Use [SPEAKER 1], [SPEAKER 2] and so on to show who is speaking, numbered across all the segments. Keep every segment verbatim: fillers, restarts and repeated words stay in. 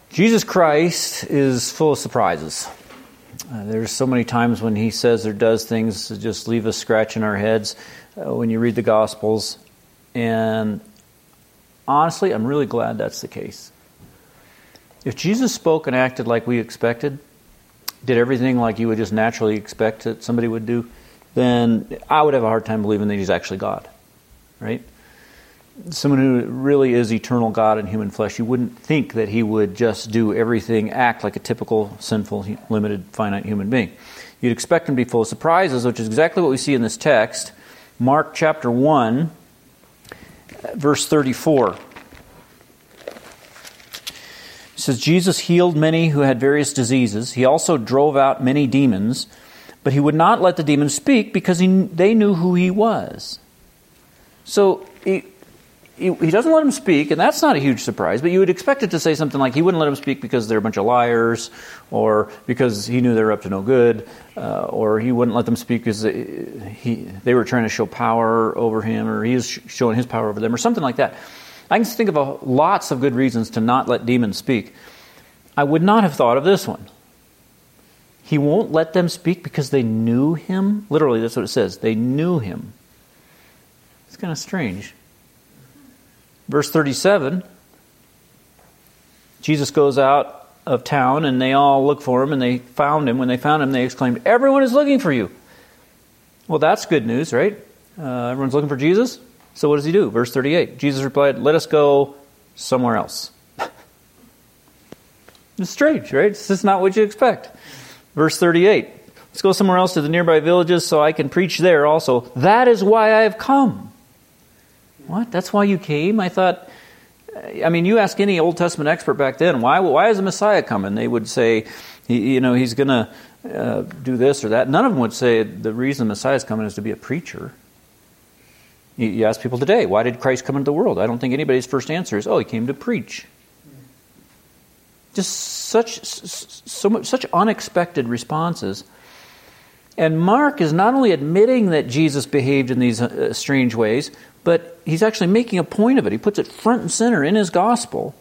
[SPEAKER 1] Jesus Christ is full of surprises. Uh, there's so many times when he says or does things that just leave us scratching our heads uh, when you read the Gospels. And honestly, I'm really glad that's the case. If Jesus spoke and acted like we expected, did everything like you would just naturally expect that somebody would do, then I would have a hard time believing that he's actually God, right? Someone who really is eternal God in human flesh, you wouldn't think that he would just do everything, act like a typical, sinful, limited, finite human being. You'd expect him to be full of surprises, which is exactly what we see in this text. Mark chapter one, verse thirty-four. It says, Jesus healed many who had various diseases. He also drove out many demons, but he would not let the demons speak because he, they knew who he was. So he... He doesn't let them speak, and that's not a huge surprise, but you would expect it to say something like he wouldn't let them speak because they're a bunch of liars, or because he knew they were up to no good, uh, or he wouldn't let them speak because they, he, they were trying to show power over him, or he was showing his power over them, or something like that. I can think of a, lots of good reasons to not let demons speak. I would not have thought of this one. He won't let them speak because they knew him? Literally, that's what it says. They knew him. It's kind of strange. Verse thirty-seven, Jesus goes out of town and they all look for him and they found him. When they found him, they exclaimed, "Everyone is looking for you." Well, that's good news, right? Uh, everyone's looking for Jesus. So what does he do? Verse thirty-eight, Jesus replied, "Let us go somewhere else." It's strange, right? It's just not what you expect. Verse thirty-eight, "Let's go somewhere else to the nearby villages so I can preach there also. That is why I have come." What? That's why you came? I thought, I mean, you ask any Old Testament expert back then, why why is the Messiah coming? They would say, you know, he's going to uh, do this or that. None of them would say the reason the Messiah is coming is to be a preacher. You, you ask people today, why did Christ come into the world? I don't think anybody's first answer is, oh, he came to preach. Just such so much, such unexpected responses. And Mark is not only admitting that Jesus behaved in these uh, strange ways, but he's actually making a point of it. He puts it front and center in his gospel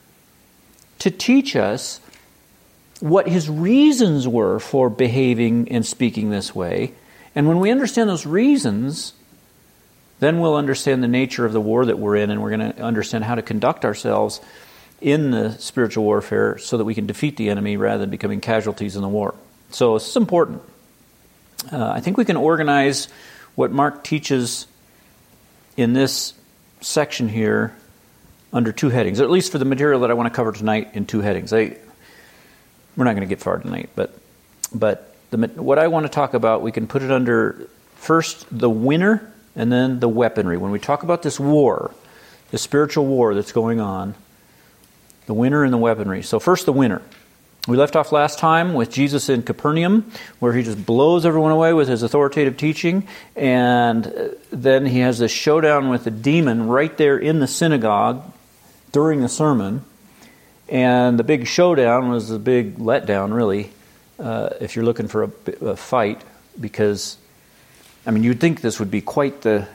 [SPEAKER 1] to teach us what his reasons were for behaving and speaking this way. And when we understand those reasons, then we'll understand the nature of the war that we're in, and we're going to understand how to conduct ourselves in the spiritual warfare so that we can defeat the enemy rather than becoming casualties in the war. So this is important. Uh, I think we can organize what Mark teaches in this section here under two headings, or at least for the material that I want to cover tonight in two headings. I, we're not going to get far tonight, but but the, what I want to talk about, we can put it under first the winner and then the weaponry. When we talk about this war, the spiritual war that's going on, the winner and the weaponry. So first the winner. We left off last time with Jesus in Capernaum, where he just blows everyone away with his authoritative teaching, and then he has this showdown with a demon right there in the synagogue during the sermon. And the big showdown was a big letdown, really, uh, if you're looking for a, a fight, because, I mean, you'd think this would be quite the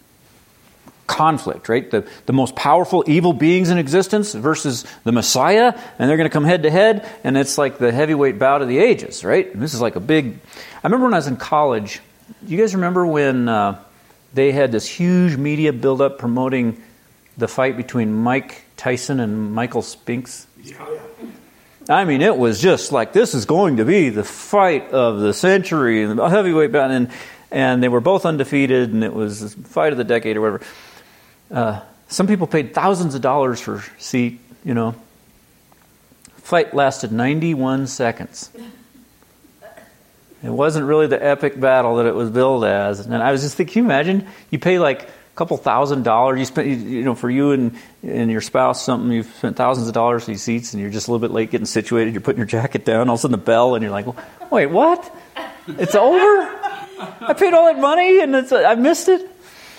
[SPEAKER 1] conflict, right? The the most powerful evil beings in existence versus the Messiah, and they're going to come head to head, and it's like the heavyweight bout of the ages, right? And this is like a big... I remember when I was in college, you guys remember when uh, they had this huge media build-up promoting the fight between Mike Tyson and Michael Spinks? Yeah. I mean, it was just like, this is going to be the fight of the century, and the heavyweight bout, and, and they were both undefeated, and it was the fight of the decade or whatever. Uh, some people paid thousands of dollars for a seat, you know. Fight lasted ninety-one seconds. It wasn't really the epic battle that it was billed as. And I was just thinking, can you imagine? You pay like a couple thousand dollars. You spent, you know, for you and, and your spouse something, you've spent thousands of dollars for these seats, and you're just a little bit late getting situated. You're putting your jacket down, all of a sudden the bell, and you're like, wait, what? It's over? I paid all that money, and it's, I missed it?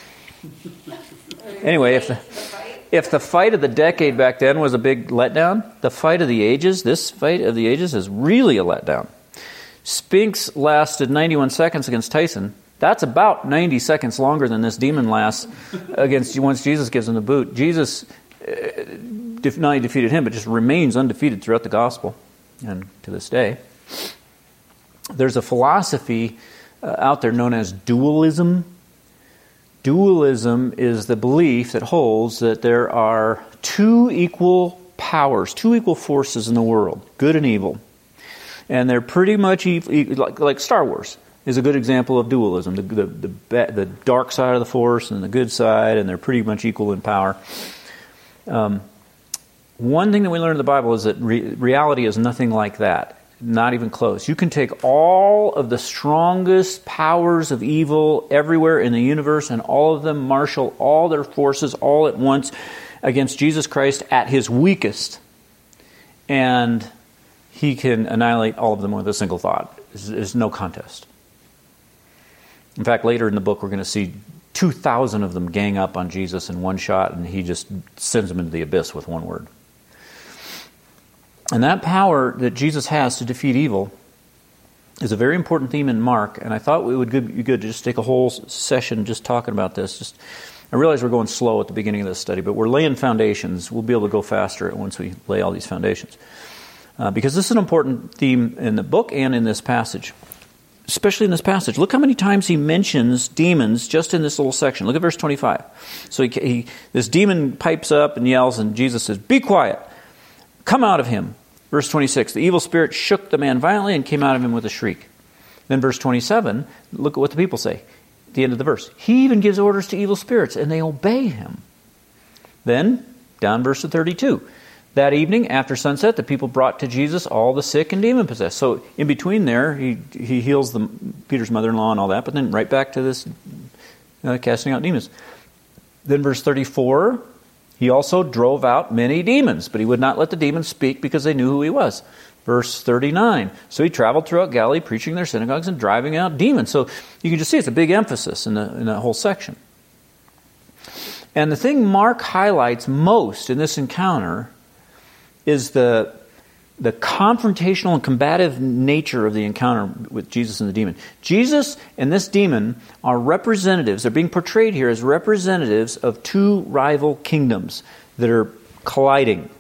[SPEAKER 1] Anyway, if the, if the fight of the decade back then was a big letdown, the fight of the ages, this fight of the ages is really a letdown. Spinks lasted ninety-one seconds against Tyson. That's about ninety seconds longer than this demon lasts against once Jesus gives him the boot. Jesus uh, def- not only defeated him, but just remains undefeated throughout the gospel and to this day. There's a philosophy uh, out there known as dualism. Dualism is the belief that holds that there are two equal powers, two equal forces in the world, good and evil. And they're pretty much equal, like, like Star Wars is a good example of dualism, the, the, the, the dark side of the force and the good side, and they're pretty much equal in power. Um, one thing that we learn in the Bible is that re- reality is nothing like that. Not even close. You can take all of the strongest powers of evil everywhere in the universe and all of them marshal all their forces all at once against Jesus Christ at his weakest. And he can annihilate all of them with a single thought. There's, there's no contest. In fact, later in the book we're going to see two thousand of them gang up on Jesus in one shot, and he just sends them into the abyss with one word. And that power that Jesus has to defeat evil is a very important theme in Mark, and I thought it would be good to just take a whole session just talking about this. Just, I realize we're going slow at the beginning of this study, but we're laying foundations. We'll be able to go faster once we lay all these foundations. Uh, because this is an important theme in the book and in this passage, especially in this passage. Look how many times he mentions demons just in this little section. Look at verse twenty-five. So he, he, this demon pipes up and yells, and Jesus says, "Be quiet. Come out of him." Verse twenty-six, the evil spirit shook the man violently and came out of him with a shriek. Then verse twenty-seven, look at what the people say at the end of the verse. He even gives orders to evil spirits, and they obey him. Then, down verse thirty-two, that evening after sunset, the people brought to Jesus all the sick and demon-possessed. So in between there, he he heals the, Peter's mother-in-law and all that, but then right back to this uh, casting out demons. Then verse thirty-four, he also drove out many demons, but he would not let the demons speak because they knew who he was. Verse thirty-nine, so he traveled throughout Galilee, preaching in their synagogues and driving out demons. So you can just see it's a big emphasis in the in that whole section. And the thing Mark highlights most in this encounter is the the confrontational and combative nature of the encounter with Jesus and the demon. Jesus and this demon are representatives. They're being portrayed here as representatives of two rival kingdoms that are colliding.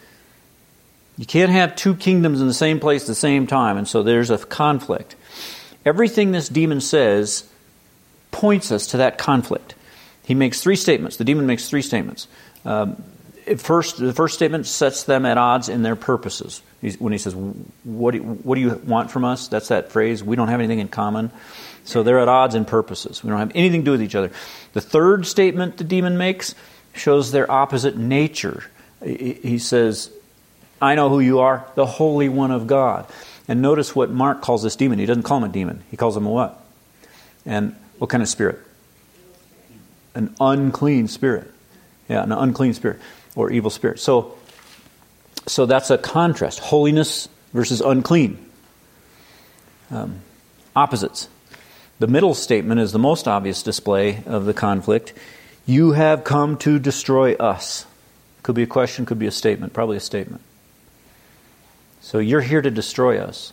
[SPEAKER 1] You can't have two kingdoms in the same place at the same time, and so there's a conflict. Everything this demon says points us to that conflict. He makes three statements. The demon makes three statements. Um, First, the first statement sets them at odds in their purposes. He's, when he says, what do, you, what do you want from us? That's that phrase. We don't have anything in common. So they're at odds in purposes. We don't have anything to do with each other. The third statement the demon makes shows their opposite nature. He, he says, I know who you are, the Holy One of God. And notice what Mark calls this demon. He doesn't call him a demon. He calls him a what? And what kind of spirit? An unclean spirit. Yeah, an unclean spirit. Or evil spirit. So, so that's a contrast. Holiness versus unclean. Um, opposites. The middle statement is the most obvious display of the conflict. You have come to destroy us. Could be a question, could be a statement. Probably a statement. So you're here to destroy us.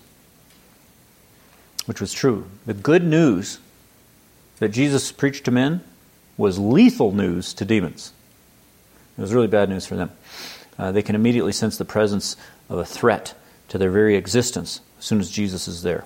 [SPEAKER 1] Which was true. The good news that Jesus preached to men was lethal news to demons. It was really bad news for them. Uh, they can immediately sense the presence of a threat to their very existence as soon as Jesus is there.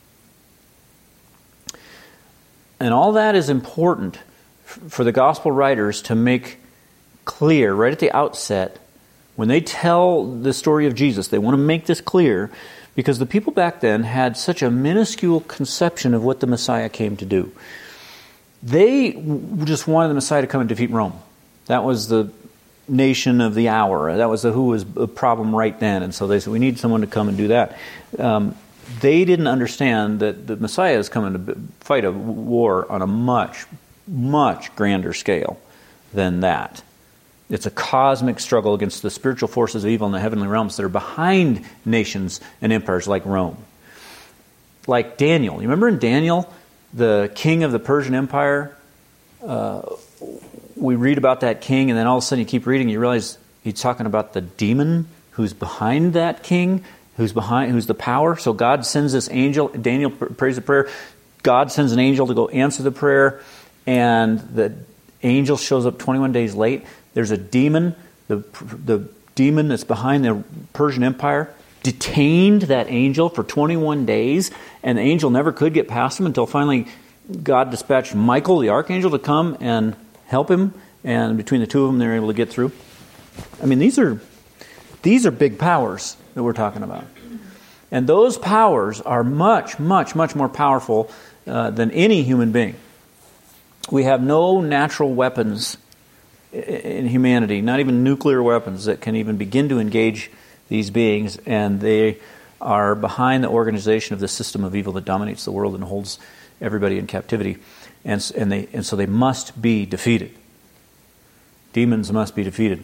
[SPEAKER 1] And all that is important f- for the gospel writers to make clear right at the outset. When they tell the story of Jesus, they want to make this clear because the people back then had such a minuscule conception of what the Messiah came to do. They just wanted the Messiah to come and defeat Rome. That was the nation of the hour. That was the who was a problem right then. And so they said, we need someone to come and do that. Um, they didn't understand that the Messiah is coming to fight a war on a much, much grander scale than that. It's a cosmic struggle against the spiritual forces of evil in the heavenly realms that are behind nations and empires like Rome. Like Daniel. You remember in Daniel, the king of the Persian Empire, uh, we read about that king, and then all of a sudden you keep reading, and you realize he's talking about the demon who's behind that king, who's behind, who's the power. So God sends this angel. Daniel prays a prayer. God sends an angel to go answer the prayer, and the angel shows up twenty-one days late. There's a demon. The the demon that's behind the Persian Empire detained that angel for twenty-one days, and the angel never could get past him until finally God dispatched Michael, the archangel, to come and help him, and between the two of them, they were able to get through. I mean, these are these are big powers that we're talking about. And those powers are much, much, much more powerful uh, than any human being. We have no natural weapons in humanity, not even nuclear weapons, that can even begin to engage these beings, and they are behind the organization of the system of evil that dominates the world and holds everybody in captivity. And, and, they, and so they must be defeated. Demons must be defeated.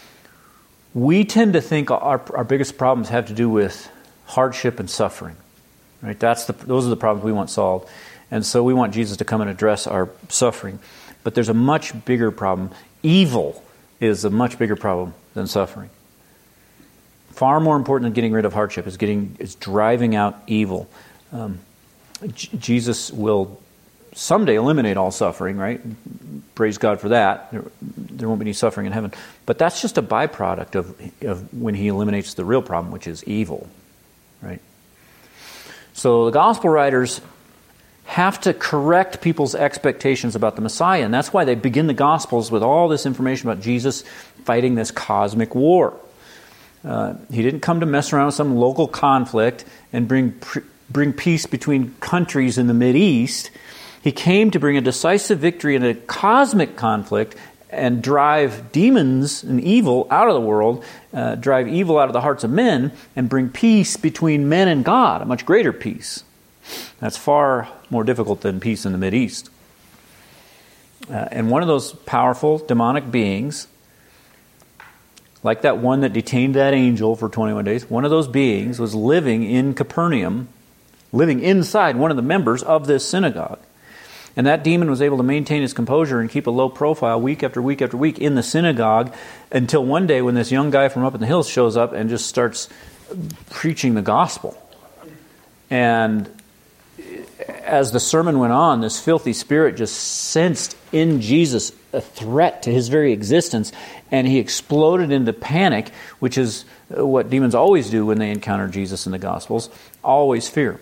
[SPEAKER 1] We tend to think our, our biggest problems have to do with hardship and suffering. Right? That's the, those are the problems we want solved. And so we want Jesus to come and address our suffering. But there's a much bigger problem. Evil is a much bigger problem than suffering. Far more important than getting rid of hardship is getting is driving out evil. Um, J- Jesus will someday eliminate all suffering, right? Praise God for that. There, there won't be any suffering in heaven. But that's just a byproduct of, of when he eliminates the real problem, which is evil, right? So the gospel writers have to correct people's expectations about the Messiah, and that's why they begin the Gospels with all this information about Jesus fighting this cosmic war. Uh, he didn't come to mess around with some local conflict and bring pre- bring peace between countries in the Mideast. He came to bring a decisive victory in a cosmic conflict and drive demons and evil out of the world, uh, drive evil out of the hearts of men, and bring peace between men and God, a much greater peace. That's far more difficult than peace in the Mideast. Uh, and one of those powerful demonic beings, like that one that detained that angel for twenty-one days, one of those beings was living in Capernaum, living inside one of the members of this synagogue. And that demon was able to maintain his composure and keep a low profile week after week after week in the synagogue until one day when this young guy from up in the hills shows up and just starts preaching the gospel. And as the sermon went on, this filthy spirit just sensed in Jesus a threat to his very existence, and he exploded into panic, which is what demons always do when they encounter Jesus in the Gospels, always fear.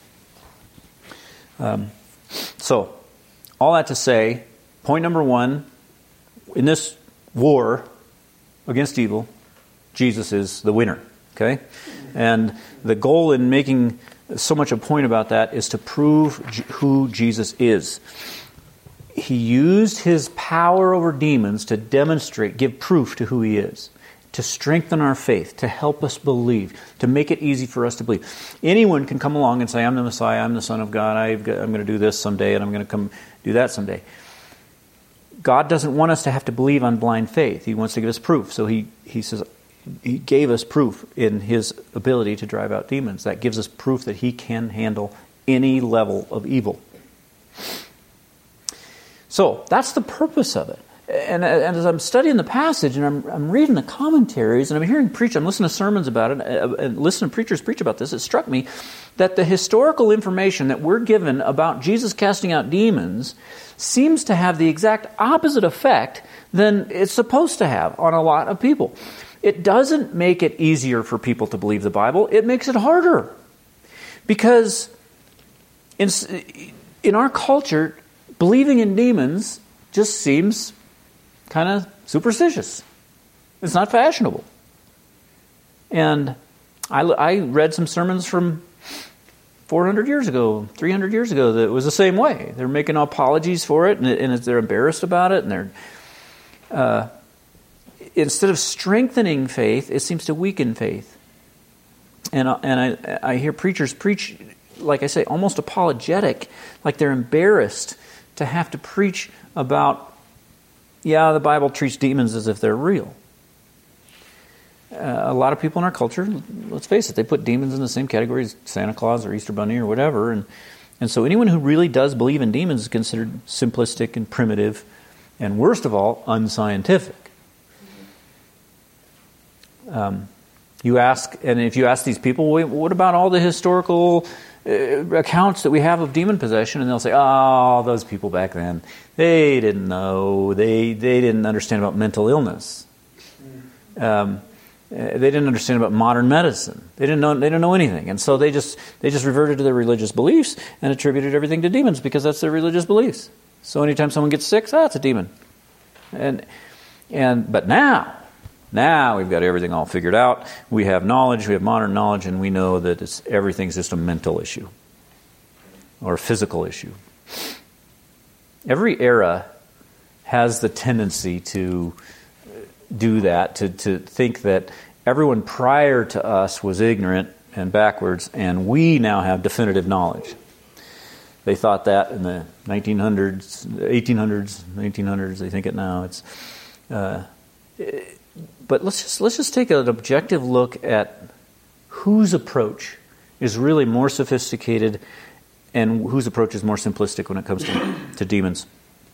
[SPEAKER 1] Um, so, all that to say, point number one, in this war against evil, Jesus is the winner. Okay? And the goal in making so much a point about that is to prove who Jesus is. He used his power over demons to demonstrate, give proof to who he is, to strengthen our faith, to help us believe, to make it easy for us to believe. Anyone can come along and say, I'm the Messiah, I'm the Son of God, I've got, I'm going to do this someday, and I'm going to come do that someday. God doesn't want us to have to believe on blind faith. He wants to give us proof. So he, he says, He gave us proof in his ability to drive out demons. That gives us proof that he can handle any level of evil. So that's the purpose of it. And, and as I'm studying the passage and I'm, I'm reading the commentaries and I'm hearing preach, I'm listening to sermons about it and listening to preachers preach about this, it struck me that the historical information that we're given about Jesus casting out demons seems to have the exact opposite effect than it's supposed to have on a lot of people. It doesn't make it easier for people to believe the Bible. It makes it harder. Because in, in our culture, believing in demons just seems kind of superstitious. It's not fashionable. And I, I read some sermons from four hundred years ago, three hundred years ago that was the same way. They're making apologies for it, and, and they're embarrassed about it, and they're... Uh, Instead of strengthening faith, it seems to weaken faith. And, and I, I hear preachers preach, like I say, almost apologetic, like they're embarrassed to have to preach about, yeah, the Bible treats demons as if they're real. Uh, a lot of people in our culture, let's face it, they put demons in the same category as Santa Claus or Easter Bunny or whatever. And, and so anyone who really does believe in demons is considered simplistic and primitive, and worst of all, unscientific. Um, you ask, and if you ask these people, wait, what about all the historical uh, accounts that we have of demon possession? And they'll say, oh, those people back then, they didn't know. They they didn't understand about mental illness. Um, they didn't understand about modern medicine. They didn't know. They didn't know anything, and so they just they just reverted to their religious beliefs and attributed everything to demons because that's their religious beliefs. So anytime someone gets sick, ah, it's a demon. And and but now, now we've got everything all figured out. We have knowledge. We have modern knowledge, and we know that it's everything's just a mental issue or a physical issue. Every era has the tendency to do that, to, to think that everyone prior to us was ignorant and backwards, and we now have definitive knowledge. They thought that in the nineteen hundreds, eighteen hundreds, nineteen hundreds. They think it now. It's, uh, it, but let's just let's just take an objective look at whose approach is really more sophisticated and whose approach is more simplistic when it comes to, to demons.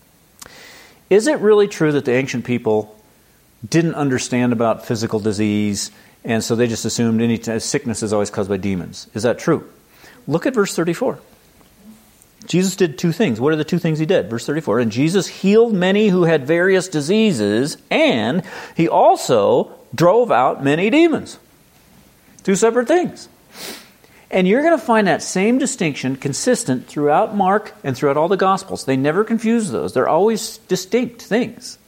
[SPEAKER 1] Is it really true that the ancient people didn't understand about physical disease, and so they just assumed any t- sickness is always caused by demons? Is that true? Look at verse thirty-four. Jesus did two things. What are the two things he did? Verse thirty-four, and Jesus healed many who had various diseases, and he also drove out many demons. Two separate things. And you're going to find that same distinction consistent throughout Mark and throughout all the Gospels. They never confuse those. They're always distinct things.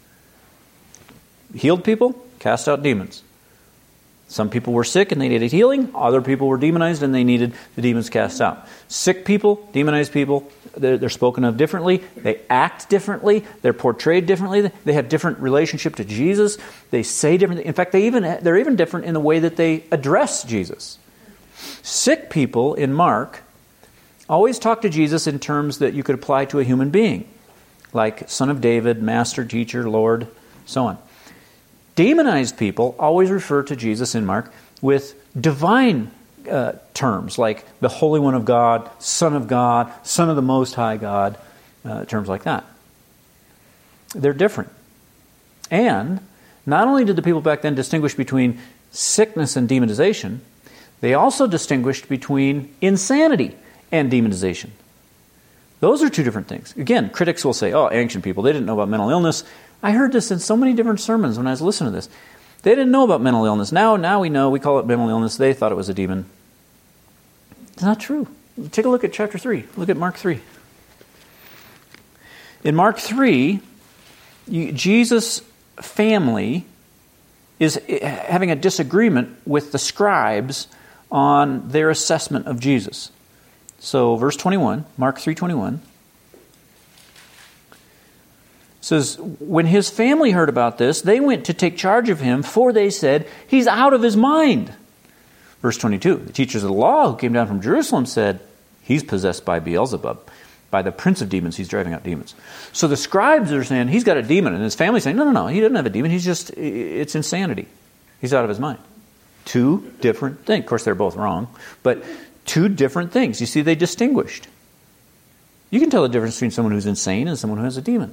[SPEAKER 1] Healed people, cast out demons. Some people were sick and they needed healing. Other people were demonized and they needed the demons cast out. Sick people, demonized people, they're, they're spoken of differently. They act differently. They're portrayed differently. They have different relationship to Jesus. They say different. In fact, they even they're even different in the way that they address Jesus. Sick people in Mark always talk to Jesus in terms that you could apply to a human being, like Son of David, Master, Teacher, Lord, so on. Demonized people always refer to Jesus in Mark with divine uh, terms, like the Holy One of God, Son of God, Son of the Most High God, uh, terms like that. They're different. And not only did the people back then distinguish between sickness and demonization, they also distinguished between insanity and demonization. Those are two different things. Again, critics will say, oh, ancient people, they didn't know about mental illness. I heard this in so many different sermons when I was listening to this. They didn't know about mental illness. Now, now we know. We call it mental illness. They thought it was a demon. It's not true. Take a look at chapter three. Look at Mark three. In Mark three, you, Jesus' family is having a disagreement with the scribes on their assessment of Jesus. So, verse twenty-one, Mark three twenty-one. Says, when his family heard about this, they went to take charge of him, for they said, he's out of his mind. Verse twenty-two, the teachers of the law who came down from Jerusalem said, he's possessed by Beelzebub. By the prince of demons, he's driving out demons. So the scribes are saying, he's got a demon. And his family's saying, no, no, no, he doesn't have a demon. He's just, it's insanity. He's out of his mind. Two different things. Of course, they're both wrong. But two different things. You see, they distinguished. You can tell the difference between someone who's insane and someone who has a demon.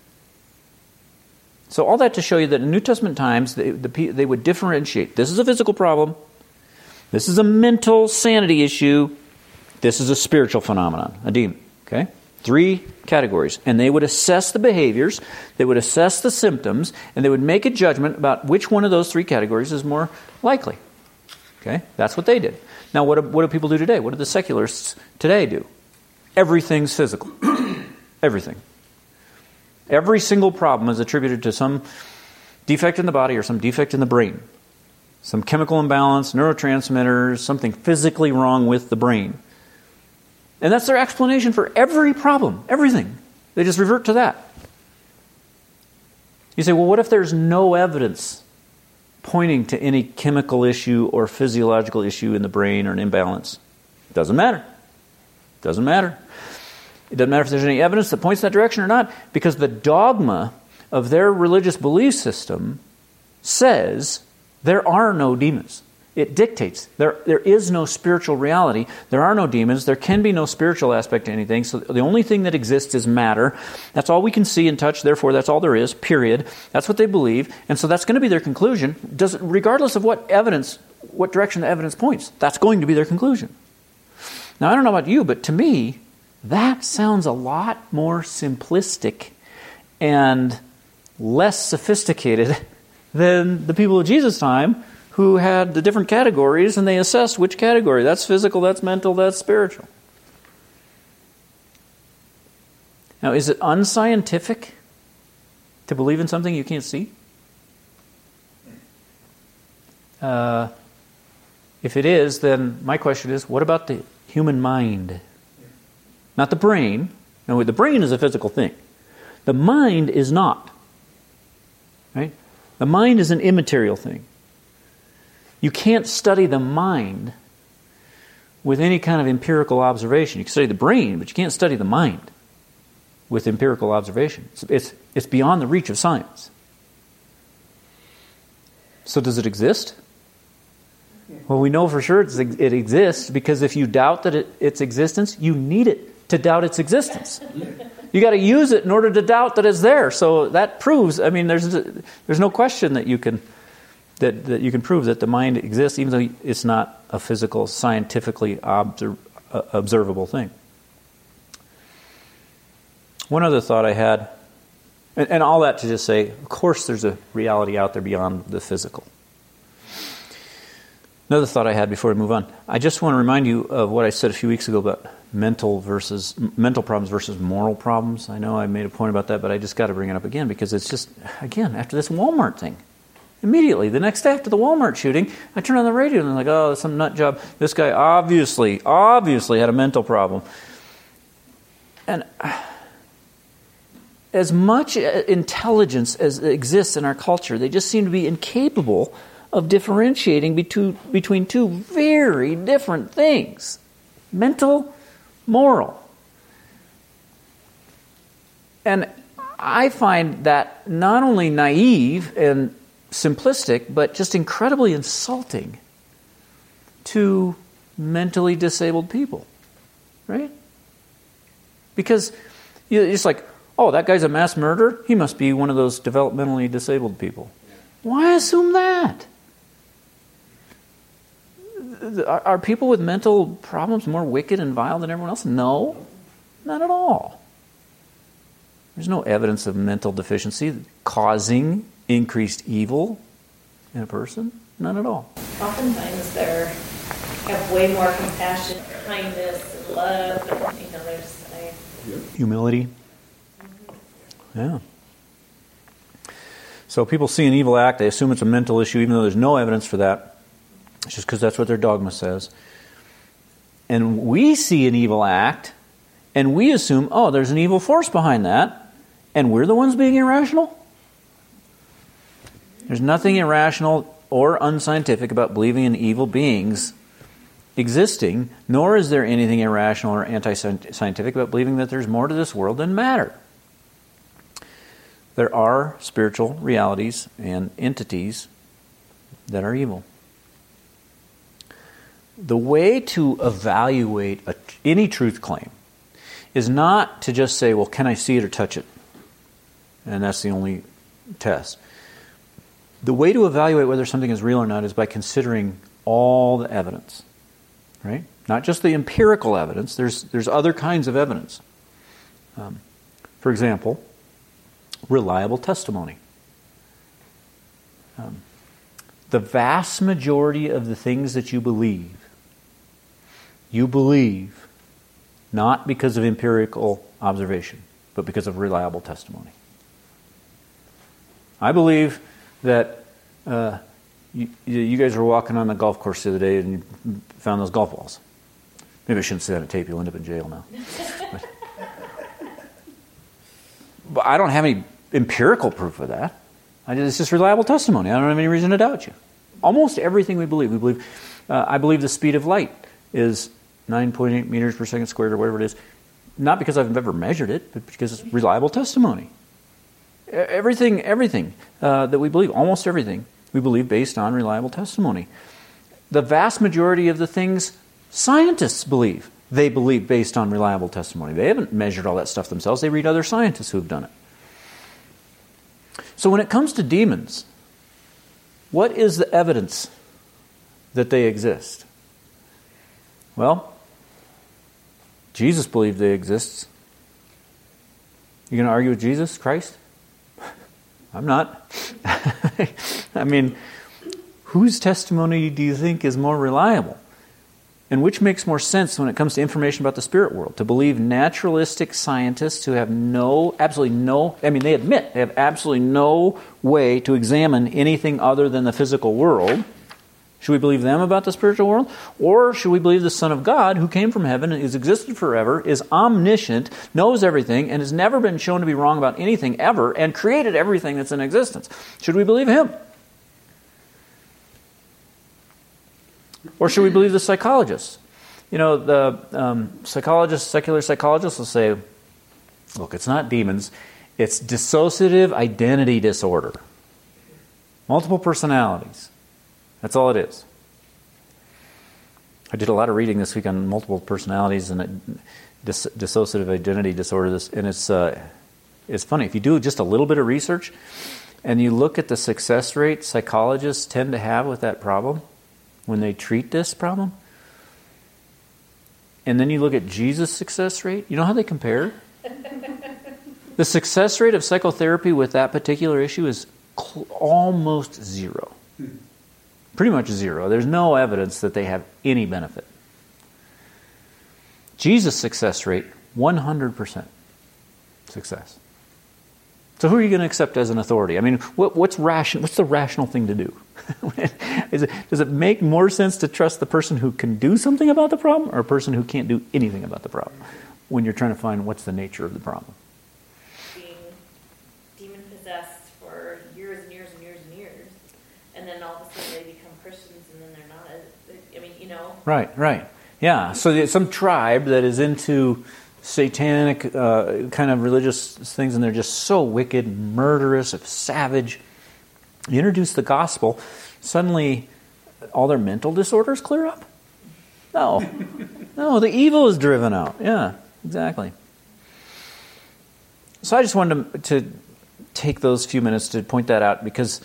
[SPEAKER 1] So all that to show you that in New Testament times, they, the, they would differentiate. This is a physical problem. This is a mental sanity issue. This is a spiritual phenomenon, a demon. Okay? Three categories. And they would assess the behaviors, they would assess the symptoms, and they would make a judgment about which one of those three categories is more likely. Okay? That's what they did. Now, what do, what do people do today? What do the secularists today do? Everything's physical. Everything. Every single problem is attributed to some defect in the body or some defect in the brain. Some chemical imbalance, neurotransmitters, something physically wrong with the brain. And that's their explanation for every problem, everything. They just revert to that. You say, well, what if there's no evidence pointing to any chemical issue or physiological issue in the brain or an imbalance? Doesn't matter. Doesn't matter. It doesn't matter if there's any evidence that points that direction or not, because the dogma of their religious belief system says there are no demons. It dictates. There, there is no spiritual reality. There are no demons. There can be no spiritual aspect to anything. So the only thing that exists is matter. That's all we can see and touch. Therefore, that's all there is, period. That's what they believe. And so that's going to be their conclusion. Does, regardless of what evidence, what direction the evidence points, that's going to be their conclusion. Now, I don't know about you, but to me, that sounds a lot more simplistic and less sophisticated than the people of Jesus' time who had the different categories, and they assessed which category. That's physical, that's mental, that's spiritual. Now, is it unscientific to believe in something you can't see? Uh, if it is, then my question is, what about the human mind? Not the brain. No, the brain is a physical thing. The mind is not. Right? The mind is an immaterial thing. You can't study the mind with any kind of empirical observation. You can study the brain, but you can't study the mind with empirical observation. It's, it's, it's beyond the reach of science. So does it exist? Well, we know for sure it's, it exists, because if you doubt that it, its existence, you need it to doubt its existence. You got to use it in order to doubt that it's there. So that proves, I mean, there's there's no question that you can that, that you can prove that the mind exists, even though it's not a physical, scientifically obser- uh, observable thing. One other thought I had, and, and all that to just say, of course there's a reality out there beyond the physical. Another thought I had before we move on. I just want to remind you of what I said a few weeks ago about mental versus mental problems versus moral problems. I know I made a point about that, but I just got to bring it up again, because it's just, again, after this Walmart thing, immediately, the next day after the Walmart shooting, I turn on the radio and I'm like, oh, some nut job. This guy obviously, obviously had a mental problem. And as much intelligence as exists in our culture, they just seem to be incapable of differentiating between, between two very different things. Mental, moral. And I find that not only naive and simplistic, but just incredibly insulting to mentally disabled people. Right? Because you're just like, oh, that guy's a mass murderer? He must be one of those developmentally disabled people. Why assume that? Are people with mental problems more wicked and vile than everyone else? No, not at all. There's no evidence of mental deficiency causing increased evil in a person. None at all.
[SPEAKER 2] Oftentimes they have way more compassion, kindness, and love. And, you know, there's I...
[SPEAKER 1] humility. Mm-hmm. Yeah. So people see an evil act, they assume it's a mental issue, even though there's no evidence for that. It's just because that's what their dogma says. And we see an evil act, and we assume, oh, there's an evil force behind that, and we're the ones being irrational? There's nothing irrational or unscientific about believing in evil beings existing, nor is there anything irrational or anti-scientific about believing that there's more to this world than matter. There are spiritual realities and entities that are evil. The way to evaluate a, any truth claim is not to just say, well, can I see it or touch it? And that's the only test. The way to evaluate whether something is real or not is by considering all the evidence, right? Not just the empirical evidence. There's there's other kinds of evidence. Um, for example, reliable testimony. Um, the vast majority of the things that you believe, you believe not because of empirical observation, but because of reliable testimony. I believe that uh, you, you guys were walking on the golf course the other day and you found those golf balls. Maybe I shouldn't say that on tape. You'll end up in jail now. But, but I don't have any empirical proof of that. I just, it's just reliable testimony. I don't have any reason to doubt you. Almost everything we believe. We believe. Uh, I believe the speed of light is nine point eight meters per second squared or whatever it is. Not because I've ever measured it, but because it's reliable testimony. Everything, everything uh, that we believe, almost everything, we believe based on reliable testimony. The vast majority of the things scientists believe, they believe based on reliable testimony. They haven't measured all that stuff themselves. They read other scientists who have done it. So when it comes to demons, what is the evidence that they exist? Well, Jesus believed they exist. You going to argue with Jesus Christ? I'm not. I mean, whose testimony do you think is more reliable? And which makes more sense when it comes to information about the spirit world? To believe naturalistic scientists who have no, absolutely no, I mean, they admit they have absolutely no way to examine anything other than the physical world. Should we believe them about the spiritual world? Or should we believe the Son of God, who came from heaven and has existed forever, is omniscient, knows everything, and has never been shown to be wrong about anything ever, and created everything that's in existence? Should we believe him? Or should we believe the psychologists? You know, the um, psychologists, secular psychologists will say, look, it's not demons, it's dissociative identity disorder. Multiple personalities. That's all it is. I did a lot of reading this week on multiple personalities and it, dis, dissociative identity disorder, this, and it's, uh, it's funny. If you do just a little bit of research and you look at the success rate psychologists tend to have with that problem, when they treat this problem, and then you look at Jesus' success rate, you know how they compare? The success rate of psychotherapy with that particular issue is cl- almost zero. Pretty much zero. There's no evidence that they have any benefit. Jesus' success rate, one hundred percent success. So who are you going to accept as an authority? I mean, what, what's ration, What's the rational thing to do? Is it, does it make more sense to trust the person who can do something about the problem or a person who can't do anything about the problem when you're trying to find what's the nature of the problem?
[SPEAKER 2] Being demon-possessed for years and years and years and years, and then all of a sudden they become Christians and then they're not. I mean, you know.
[SPEAKER 1] Right, right. Yeah, so there's some tribe that is into satanic uh, kind of religious things, and they're just so wicked, murderous, savage. You introduce the gospel, suddenly all their mental disorders clear up? No. No, the evil is driven out. Yeah, exactly. So I just wanted to, to take those few minutes to point that out, because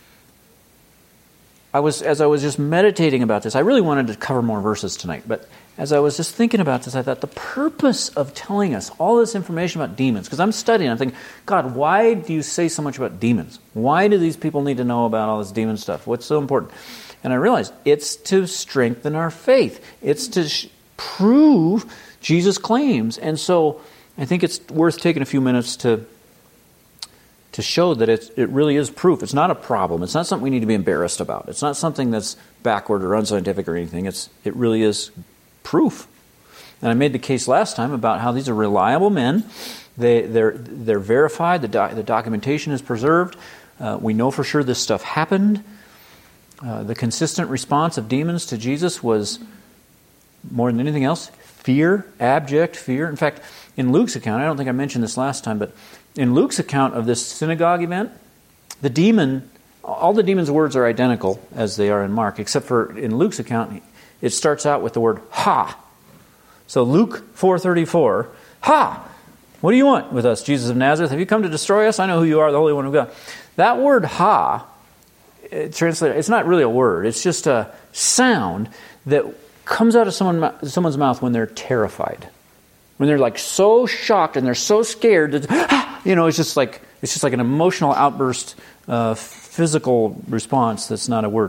[SPEAKER 1] I was, as I was just meditating about this, I really wanted to cover more verses tonight, but as I was just thinking about this, I thought the purpose of telling us all this information about demons, because I'm studying, I'm thinking, God, why do you say so much about demons? Why do these people need to know about all this demon stuff? What's so important? And I realized it's to strengthen our faith. It's to sh- prove Jesus' claims. And so I think it's worth taking a few minutes to to show that it, it really is proof. It's not a problem. It's not something we need to be embarrassed about. It's not something that's backward or unscientific or anything. It's It really is proof. And I made the case last time about how these are reliable men. They, they're, they're verified. The, doc, the documentation is preserved. Uh, we know for sure this stuff happened. Uh, the consistent response of demons to Jesus was, more than anything else, fear, abject fear. In fact, in Luke's account, I don't think I mentioned this last time, but in Luke's account of this synagogue event, the demon, all the demon's words are identical as they are in Mark, except for in Luke's account, it starts out with the word ha. So Luke four thirty-four, ha! What do you want with us, Jesus of Nazareth? Have you come to destroy us? I know who you are, the Holy One of God. That word ha, it translated, it's not really a word. It's just a sound that comes out of someone, someone's mouth when they're terrified. When they're like so shocked and they're so scared that, ah, you know, it's just like it's just like an emotional outburst, uh, physical response that's not a word.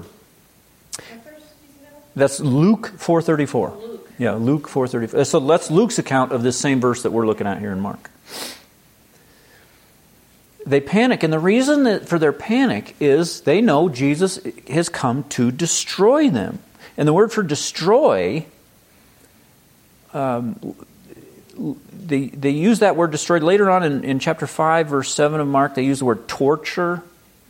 [SPEAKER 1] That's Luke four thirty-four. Luke. Yeah, Luke four thirty-four. So that's Luke's account of this same verse that we're looking at here in Mark. They panic, and the reason that for their panic is they know Jesus has come to destroy them. And the word for destroy, um, they they use that word destroyed later on in, in chapter five, verse seven of Mark. They use the word torture.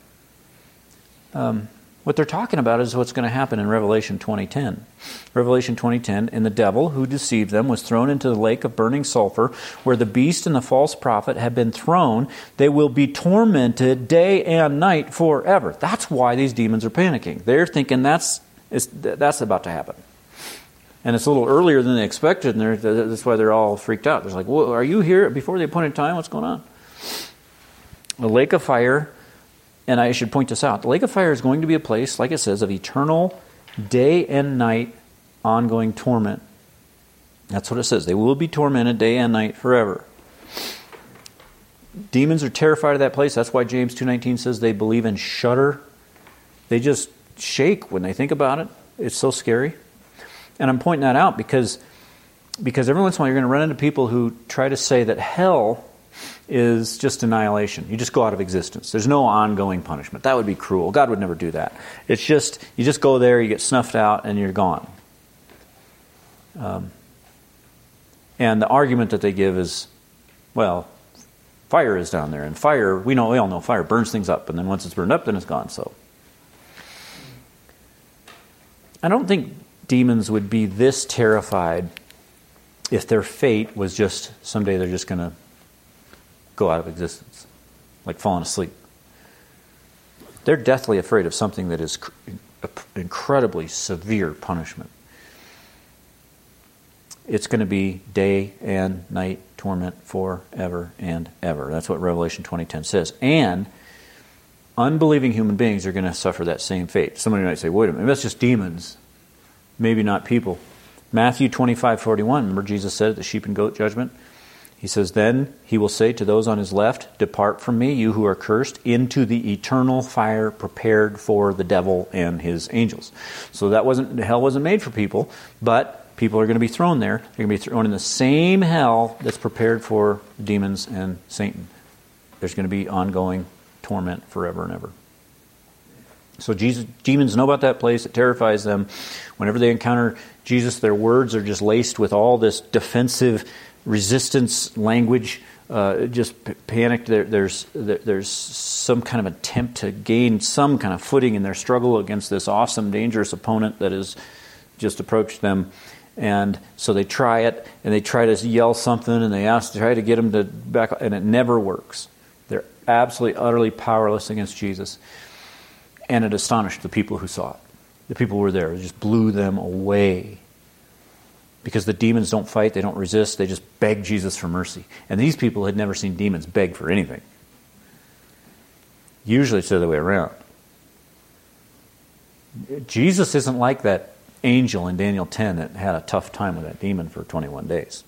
[SPEAKER 1] Um, what they're talking about is what's going to happen in Revelation twenty ten. Revelation twenty ten, and the devil who deceived them was thrown into the lake of burning sulfur, where the beast and the false prophet have been thrown. They will be tormented day and night forever. That's why these demons are panicking. They're thinking that's it's, that's about to happen. And it's a little earlier than they expected, and that's why they're all freaked out. They're like, well, are you here before the appointed time? What's going on? The lake of fire, and I should point this out, the lake of fire is going to be a place, like it says, of eternal day and night ongoing torment. That's what it says. They will be tormented day and night forever. Demons are terrified of that place. That's why James two nineteen says they believe and shudder. They just shake when they think about it. It's so scary. And I'm pointing that out because, because every once in a while you're going to run into people who try to say that hell is just annihilation. You just go out of existence. There's no ongoing punishment. That would be cruel. God would never do that. It's just, you just go there, you get snuffed out, and you're gone. Um, and the argument that they give is, well, fire is down there, and fire, we know, we all know fire burns things up, and then once it's burned up, then it's gone. So, I don't think demons would be this terrified if their fate was just someday they're just going to go out of existence, like falling asleep. They're deathly afraid of something that is incredibly severe punishment. It's going to be day and night torment forever and ever. That's what Revelation twenty ten says. And unbelieving human beings are going to suffer that same fate. Somebody might say, wait a minute, that's just demons. Maybe not people. Matthew twenty-five forty-one, remember Jesus said at the sheep and goat judgment? He says, then he will say to those on his left, depart from me, you who are cursed, into the eternal fire prepared for the devil and his angels. So that wasn't, hell wasn't made for people, but people are going to be thrown there. They're going to be thrown in the same hell that's prepared for demons and Satan. There's going to be ongoing torment forever and ever. So Jesus, demons know about that place. It terrifies them. Whenever they encounter Jesus, their words are just laced with all this defensive resistance language, uh, just p- panicked. There, there's there, there's some kind of attempt to gain some kind of footing in their struggle against this awesome, dangerous opponent that has just approached them. And so they try it, and they try to yell something, and they ask, try to get them to back, and it never works. They're absolutely, utterly powerless against Jesus. And it astonished the people who saw it. The people who were there. It just blew them away. Because the demons don't fight, they don't resist, they just beg Jesus for mercy. And these people had never seen demons beg for anything. Usually it's the other way around. Jesus isn't like that angel in Daniel ten that had a tough time with that demon for twenty-one days.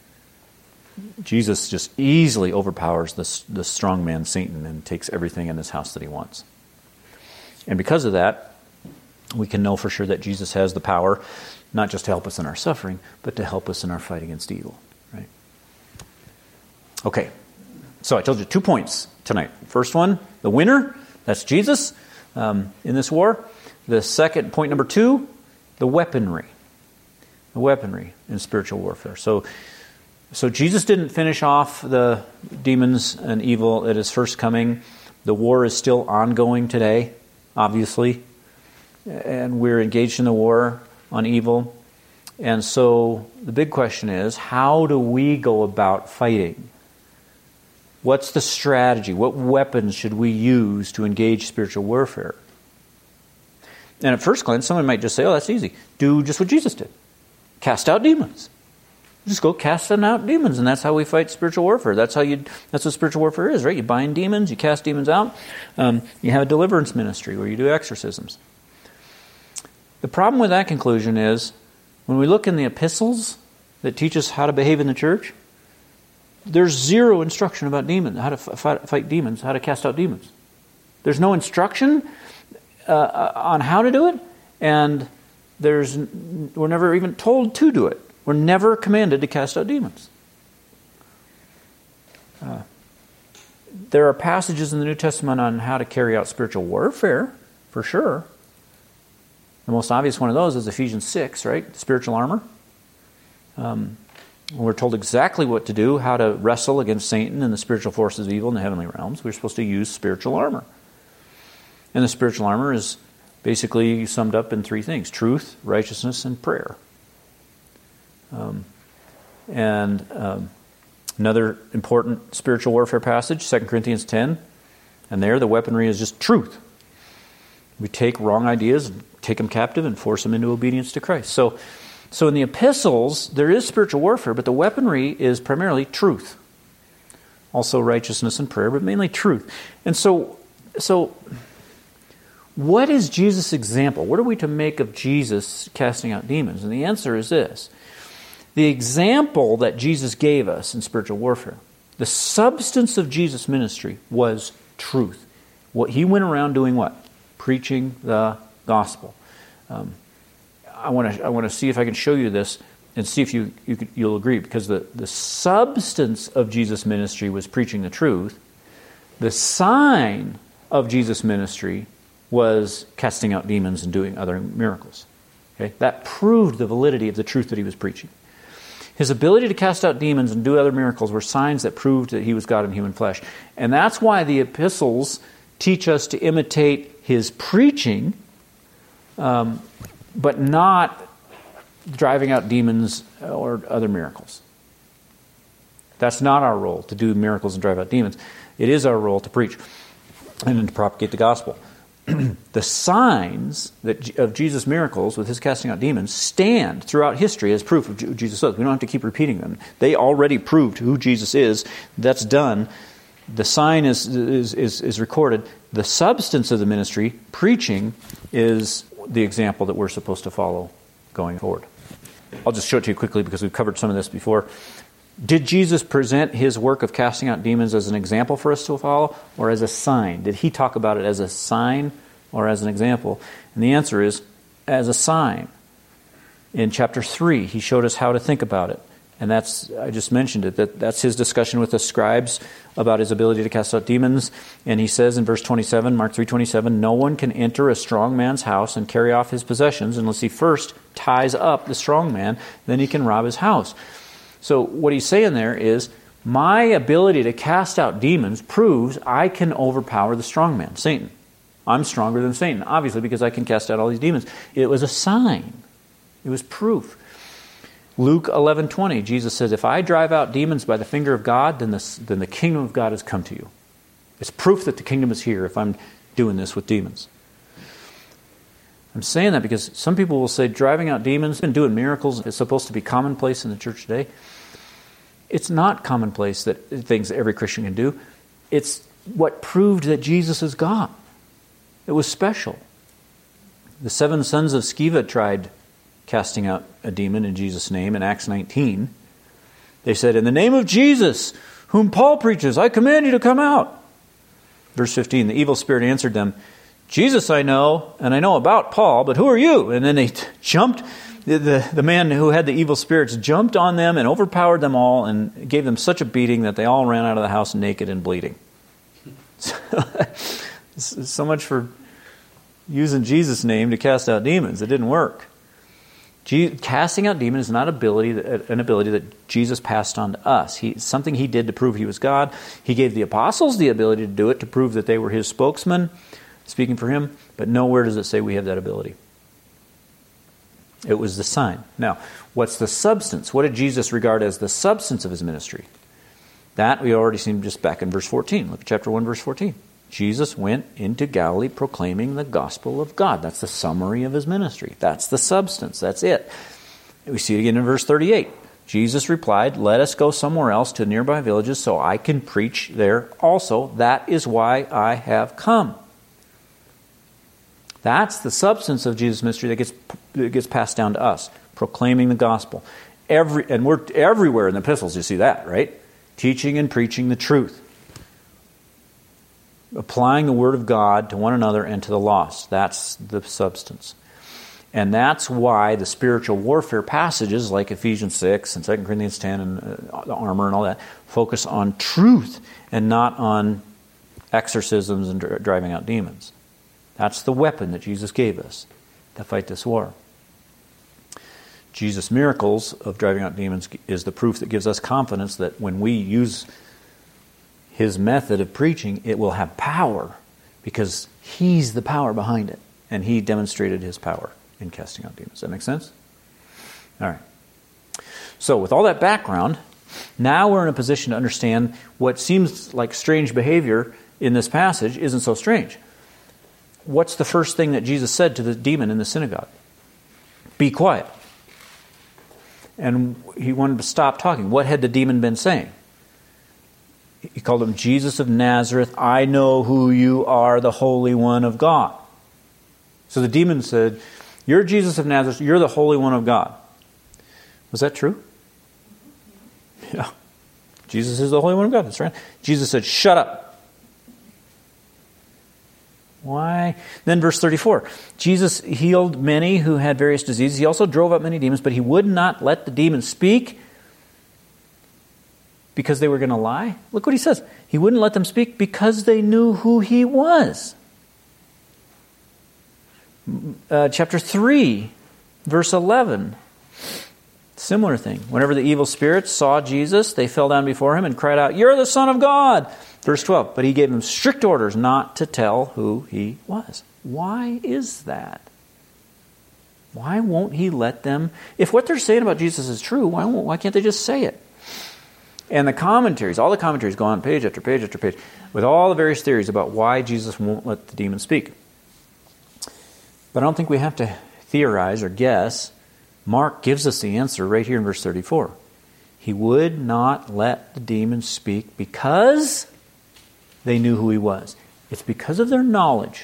[SPEAKER 1] Jesus just easily overpowers the, the strong man Satan and takes everything in his house that he wants. And because of that, we can know for sure that Jesus has the power not just to help us in our suffering, but to help us in our fight against evil. Right? Okay, so I told you two points tonight. First one, the winner, that's Jesus um, in this war. The second, point number two, the weaponry. The weaponry in spiritual warfare. So, so Jesus didn't finish off the demons and evil at his first coming. The war is still ongoing today, obviously. And we're engaged in the war on evil. And so the big question is, how do we go about fighting? What's the strategy? What weapons should we use to engage spiritual warfare? And at first glance, someone might just say, oh, that's easy. Do just what Jesus did. Cast out demons. Just go casting out demons, and that's how we fight spiritual warfare. That's how you. That's what spiritual warfare is, right? You bind demons, you cast demons out. Um, you have a deliverance ministry where you do exorcisms. The problem with that conclusion is, when we look in the epistles that teach us how to behave in the church, there's zero instruction about demons, how to fight, fight demons, how to cast out demons. There's no instruction uh, on how to do it, and there's we're never even told to do it. We're never commanded to cast out demons. Uh, there are passages in the New Testament on how to carry out spiritual warfare, for sure. The most obvious one of those is Ephesians six, right? Spiritual armor. Um, we're told exactly what to do, how to wrestle against Satan and the spiritual forces of evil in the heavenly realms. We're supposed to use spiritual armor. And the spiritual armor is basically summed up in three things: truth, righteousness, and prayer. Um, and um, another important spiritual warfare passage, Second Corinthians ten. And there the weaponry is just truth. We take wrong ideas, take them captive, and force them into obedience to Christ. So, so in the epistles, there is spiritual warfare, but the weaponry is primarily truth. Also righteousness and prayer, but mainly truth. And so, so what is Jesus' example? What are we to make of Jesus casting out demons? And the answer is this. The example that Jesus gave us in spiritual warfare, the substance of Jesus' ministry was truth. What he went around doing what? Preaching the gospel. Um, I want to I want to see if I can show you this and see if you, you could, you'll agree, because the, the substance of Jesus' ministry was preaching the truth. The sign of Jesus' ministry was casting out demons and doing other miracles. Okay? That proved the validity of the truth that he was preaching. His ability to cast out demons and do other miracles were signs that proved that he was God in human flesh. And that's why the epistles teach us to imitate his preaching, um, but not driving out demons or other miracles. That's not our role, to do miracles and drive out demons. It is our role to preach and to propagate the gospel. The signs that of Jesus' miracles with his casting out demons stand throughout history as proof of who Jesus was. We don't have to keep repeating them. They already proved who Jesus is. That's done. The sign is is is, is recorded. The substance of the ministry, preaching, is the example that we're supposed to follow going forward. I'll just show it to you quickly because we've covered some of this before. Did Jesus present his work of casting out demons as an example for us to follow, or as a sign? Did he talk about it as a sign or as an example? And the answer is as a sign. In chapter three, he showed us how to think about it. And that's, I just mentioned it, that that's his discussion with the scribes about his ability to cast out demons. And he says in verse twenty-seven, Mark three twenty-seven, no one can enter a strong man's house and carry off his possessions unless he first ties up the strong man, then he can rob his house. So what he's saying there is, my ability to cast out demons proves I can overpower the strong man, Satan. I'm stronger than Satan, obviously, because I can cast out all these demons. It was a sign. It was proof. Luke eleven twenty, Jesus says, if I drive out demons by the finger of God, then the, then the kingdom of God has come to you. It's proof that the kingdom is here if I'm doing this with demons. I'm saying that because some people will say driving out demons and doing miracles is supposed to be commonplace in the church today. It's not commonplace that things that every Christian can do. It's what proved that Jesus is God. It was special. The seven sons of Sceva tried casting out a demon in Jesus' name in Acts nineteen. They said, in the name of Jesus, whom Paul preaches, I command you to come out. Verse fifteen, the evil spirit answered them, Jesus I know, and I know about Paul, but who are you? And then they t- jumped, the, the, the man who had the evil spirits jumped on them and overpowered them all and gave them such a beating that they all ran out of the house naked and bleeding. So, so much for using Jesus' name to cast out demons. It didn't work. Je- casting out demons is not ability that, an ability that Jesus passed on to us. He, something he did to prove he was God. He gave the apostles the ability to do it to prove that they were his spokesmen, speaking for him, but nowhere does it say we have that ability. It was the sign. Now, what's the substance? What did Jesus regard as the substance of his ministry? That we already seen just back in verse fourteen. Look at chapter one, verse fourteen. Jesus went into Galilee proclaiming the gospel of God. That's the summary of his ministry. That's the substance. That's it. We see it again in verse thirty-eight. Jesus replied, let us go somewhere else to nearby villages so I can preach there also. That is why I have come. That's the substance of Jesus' ministry that gets that gets passed down to us, proclaiming the gospel. Every and we're everywhere in the epistles you see that, right? Teaching and preaching the truth. Applying the word of God to one another and to the lost. That's the substance. And that's why the spiritual warfare passages like Ephesians six and Second Corinthians ten and uh, the armor and all that focus on truth and not on exorcisms and dri- driving out demons. That's the weapon that Jesus gave us to fight this war. Jesus' miracles of driving out demons is the proof that gives us confidence that when we use his method of preaching, it will have power because he's the power behind it. And he demonstrated his power in casting out demons. Does that make sense? All right. So with all that background, now we're in a position to understand what seems like strange behavior in this passage isn't so strange. What's the first thing that Jesus said to the demon in the synagogue? Be quiet. And he wanted to stop talking. What had the demon been saying? He called him Jesus of Nazareth. I know who you are, the Holy One of God. So the demon said, you're Jesus of Nazareth. You're the Holy One of God. Was that true? Yeah. Jesus is the Holy One of God. That's right. Jesus said, shut up. Why? Then verse thirty-four. Jesus healed many who had various diseases. He also drove out many demons, but he would not let the demons speak because they were going to lie. Look what he says. He wouldn't let them speak because they knew who he was. Uh, chapter three, verse eleven. Similar thing. Whenever the evil spirits saw Jesus, they fell down before him and cried out, "You're the Son of God!" Verse twelve. But he gave them strict orders not to tell who he was. Why is that? Why won't he let them? If what they're saying about Jesus is true, why won't, why can't they just say it? And the commentaries, all the commentaries go on page after page after page with all the various theories about why Jesus won't let the demons speak. But I don't think we have to theorize or guess. Mark gives us the answer right here in verse thirty-four. He would not let the demons speak because they knew who he was. It's because of their knowledge.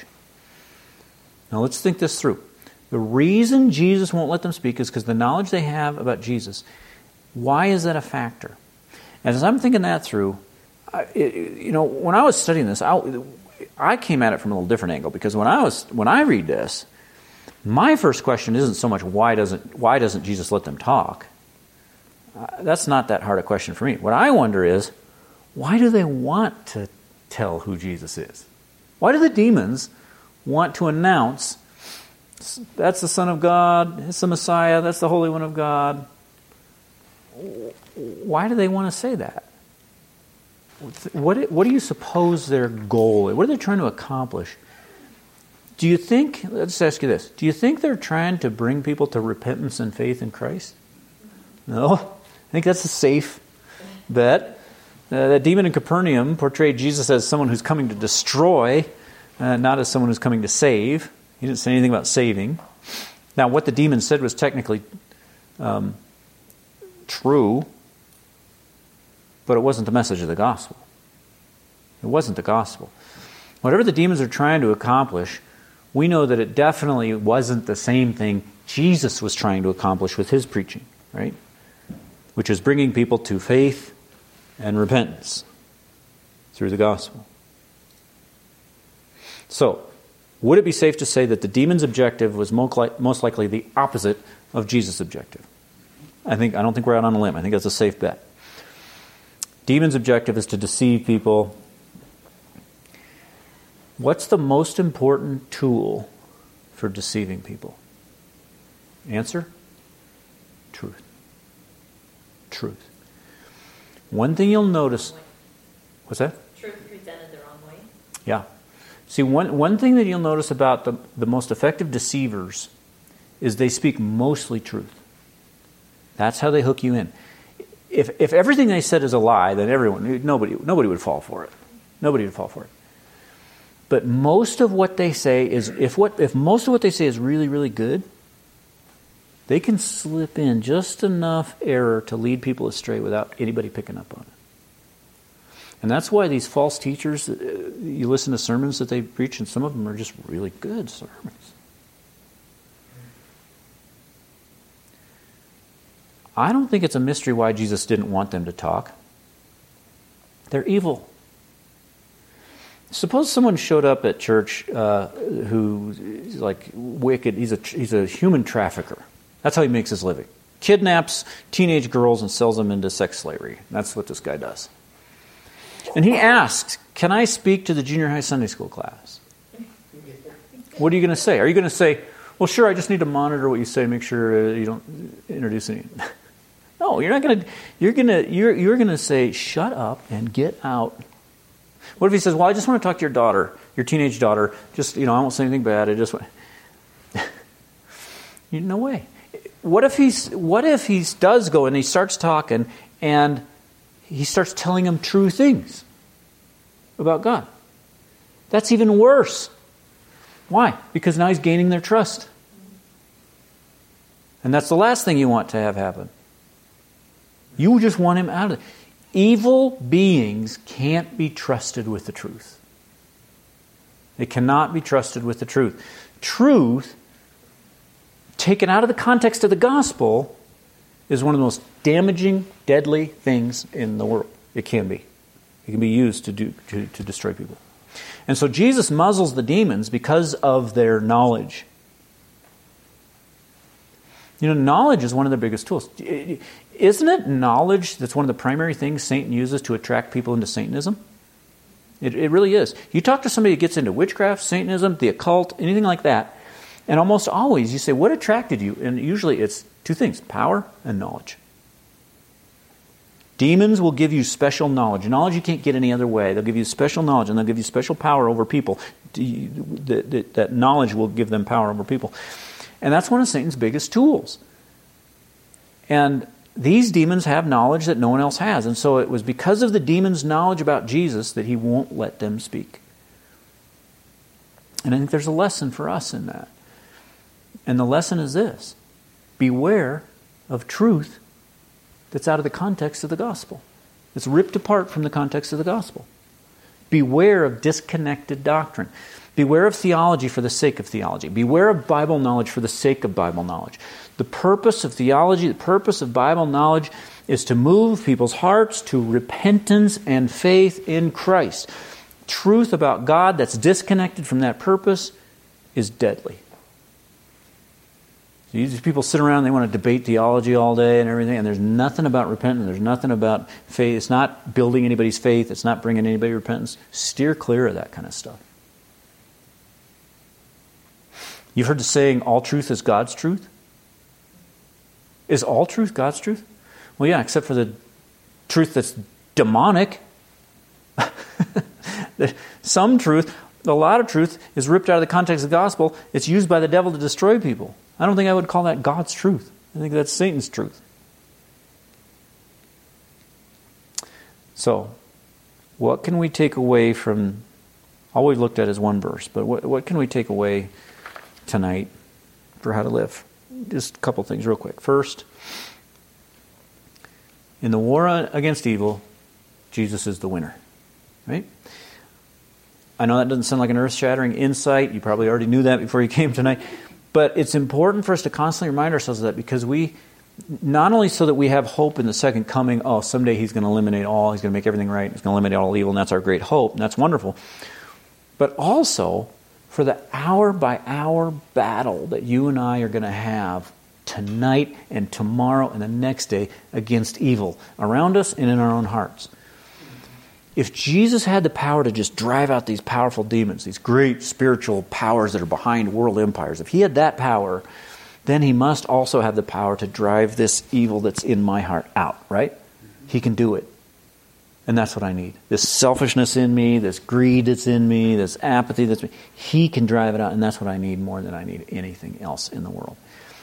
[SPEAKER 1] Now let's think this through. The reason Jesus won't let them speak is because the knowledge they have about Jesus. Why is that a factor? And as I'm thinking that through, I, it, you know, when I was studying this, I, I came at it from a little different angle, because when I was when I read this, my first question isn't so much why doesn't why doesn't Jesus let them talk? Uh, that's not that hard a question for me. What I wonder is, why do they want to tell who Jesus is? Why do the demons want to announce, that's the Son of God, it's the Messiah, that's the Holy One of God? Why do they want to say that? What, what do you suppose their goal is? What are they trying to accomplish? Do you think, let's ask you this, do you think they're trying to bring people to repentance and faith in Christ? No? I think that's a safe bet. Uh, that demon in Capernaum portrayed Jesus as someone who's coming to destroy, uh, not as someone who's coming to save. He didn't say anything about saving. Now, what the demon said was technically um, true, but it wasn't the message of the gospel. It wasn't the gospel. Whatever the demons are trying to accomplish, we know that it definitely wasn't the same thing Jesus was trying to accomplish with his preaching, right? Which is bringing people to faith and repentance through the gospel. So, would it be safe to say that the demon's objective was most likely the opposite of Jesus' objective? I think I don't think we're out on a limb. I think that's a safe bet. Demon's objective is to deceive people. What's the most important tool for deceiving people? Answer? Truth. Truth. One thing you'll notice... What's that?
[SPEAKER 2] Truth presented the wrong way.
[SPEAKER 1] Yeah. See, one, one thing that you'll notice about the, the most effective deceivers is they speak mostly truth. That's how they hook you in. If if everything they said is a lie, then everyone, nobody, nobody would fall for it. Nobody would fall for it. But most of what they say is, if what if most of what they say is really, really good, they can slip in just enough error to lead people astray without anybody picking up on it. And that's why these false teachers, you listen to sermons that they preach, and some of them are just really good sermons. I don't think it's a mystery why Jesus didn't want them to talk. They're evil. Suppose someone showed up at church uh, who's like wicked. He's a he's a human trafficker. That's how he makes his living. Kidnaps teenage girls and sells them into sex slavery. That's what this guy does. And he asks, "Can I speak to the junior high Sunday school class?" What are you going to say? Are you going to say, "Well, sure, I just need to monitor what you say, make sure uh, you don't introduce any"? No, you're not going to. You're going to. You're you're going to say, "Shut up and get out." What if he says, "Well, I just want to talk to your daughter, your teenage daughter. Just, you know, I won't say anything bad. I just want." No way. What if he's? What if he does go and he starts talking and he starts telling them true things about God? That's even worse. Why? Because now he's gaining their trust, and that's the last thing you want to have happen. You just want him out of it. Evil beings can't be trusted with the truth. They cannot be trusted with the truth. Truth, taken out of the context of the gospel, is one of the most damaging, deadly things in the world. It can be. It can be used to do to, to destroy people. And so Jesus muzzles the demons because of their knowledge. You know, knowledge is one of their biggest tools. Isn't it knowledge that's one of the primary things Satan uses to attract people into Satanism? It, it really is. You talk to somebody that gets into witchcraft, Satanism, the occult, anything like that, and almost always you say, what attracted you? And usually it's two things, power and knowledge. Demons will give you special knowledge. Knowledge you can't get any other way. They'll give you special knowledge, and they'll give you special power over people. That, that, that knowledge will give them power over people. And that's one of Satan's biggest tools. And these demons have knowledge that no one else has. And so it was because of the demons' knowledge about Jesus that he won't let them speak. And I think there's a lesson for us in that. And the lesson is this: beware of truth that's out of the context of the gospel. It's ripped apart from the context of the gospel. Beware of disconnected doctrine. Beware of theology for the sake of theology. Beware of Bible knowledge for the sake of Bible knowledge. The purpose of theology, the purpose of Bible knowledge is to move people's hearts to repentance and faith in Christ. Truth about God that's disconnected from that purpose is deadly. These people sit around and they want to debate theology all day and everything, and there's nothing about repentance. There's nothing about faith. It's not building anybody's faith. It's not bringing anybody to repentance. Steer clear of that kind of stuff. You've heard the saying, all truth is God's truth? Is all truth God's truth? Well, yeah, except for the truth that's demonic. Some truth, a lot of truth, is ripped out of the context of the gospel. It's used by the devil to destroy people. I don't think I would call that God's truth. I think that's Satan's truth. So, what can we take away from... All we've looked at is one verse, but what, what can we take away tonight for how to live? Just a couple things real quick. First, in the war against evil, Jesus is the winner. Right? I know that doesn't sound like an earth-shattering insight. You probably already knew that before you came tonight. But it's important for us to constantly remind ourselves of that, because we, not only so that we have hope in the second coming, oh, someday he's going to eliminate all, he's going to make everything right, he's going to eliminate all evil, and that's our great hope, and that's wonderful. But also for the hour-by-hour battle that you and I are going to have tonight and tomorrow and the next day against evil around us and in our own hearts. If Jesus had the power to just drive out these powerful demons, these great spiritual powers that are behind world empires, if he had that power, then he must also have the power to drive this evil that's in my heart out, right? He can do it. And that's what I need. This selfishness in me, this greed that's in me, this apathy that's in me, he can drive it out, and that's what I need more than I need anything else in the world.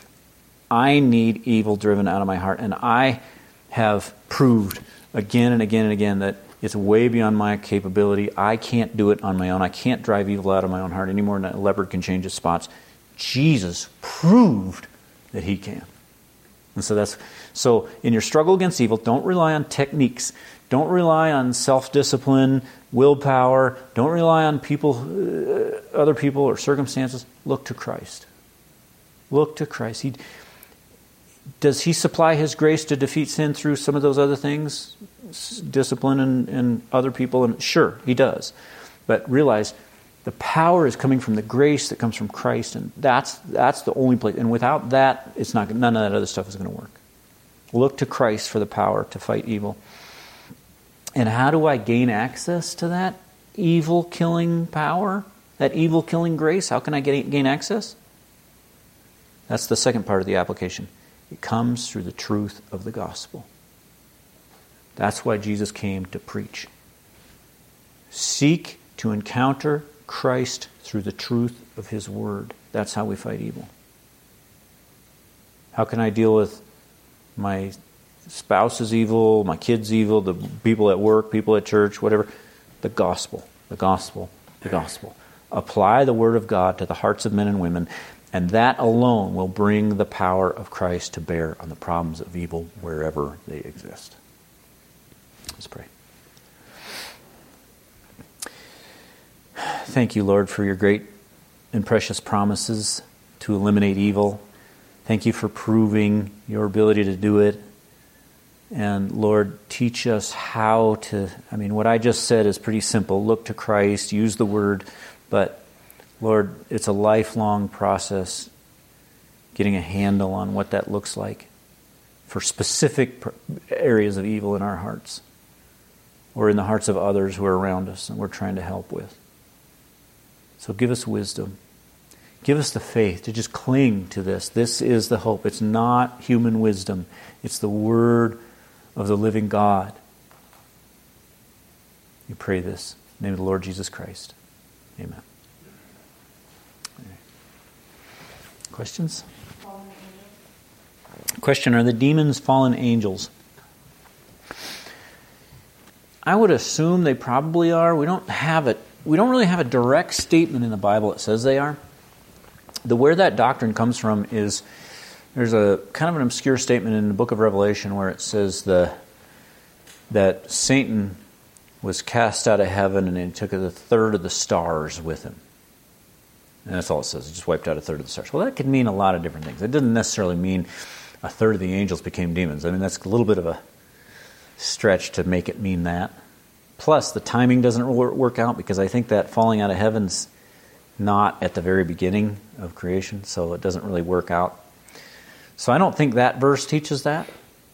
[SPEAKER 1] I need evil driven out of my heart, and I have proved again and again and again that it's way beyond my capability. I can't do it on my own. I can't drive evil out of my own heart any more than a leopard can change its spots. Jesus proved that he can. And so that's so in your struggle against evil, don't rely on techniques. Don't rely on self-discipline, willpower. Don't rely on people, uh, other people or circumstances. Look to Christ. Look to Christ. He, does he supply his grace to defeat sin through some of those other things? Discipline and, and other people? And sure, he does. But realize the power is coming from the grace that comes from Christ, and that's that's the only place. And without that, it's not none of that other stuff is going to work. Look to Christ for the power to fight evil. And how do I gain access to that evil-killing power? That evil-killing grace? How can I get, gain access? That's the second part of the application. It comes through the truth of the gospel. That's why Jesus came to preach. Seek to encounter Christ through the truth of his word. That's how we fight evil. How can I deal with my spouse is evil, my kid's evil, the people at work, people at church, whatever? The gospel, the gospel, the gospel. Apply the word of God to the hearts of men and women, and that alone will bring the power of Christ to bear on the problems of evil wherever they exist. Let's pray. Thank you, Lord, for your great and precious promises to eliminate evil. Thank you for proving your ability to do it. And Lord, teach us how to, I mean, what I just said is pretty simple. Look to Christ, use the word, but Lord, it's a lifelong process getting a handle on what that looks like for specific areas of evil in our hearts or in the hearts of others who are around us and we're trying to help with. So give us wisdom. Give us the faith to just cling to this. This is the hope. It's not human wisdom. It's the word of the living God. We pray this in the name of the Lord Jesus Christ. Amen. Questions? Question, are the demons fallen angels? I would assume they probably are. We don't have it. We don't really have a direct statement in the Bible that says they are. The where that doctrine comes from is there's a kind of an obscure statement in the book of Revelation where it says the that Satan was cast out of heaven and he took a third of the stars with him. And that's all it says. It just wiped out a third of the stars. Well, that could mean a lot of different things. It doesn't necessarily mean a third of the angels became demons. I mean, that's a little bit of a stretch to make it mean that. Plus, the timing doesn't work out because I think that falling out of heaven's not at the very beginning of creation, so it doesn't really work out. So I don't think that verse teaches that.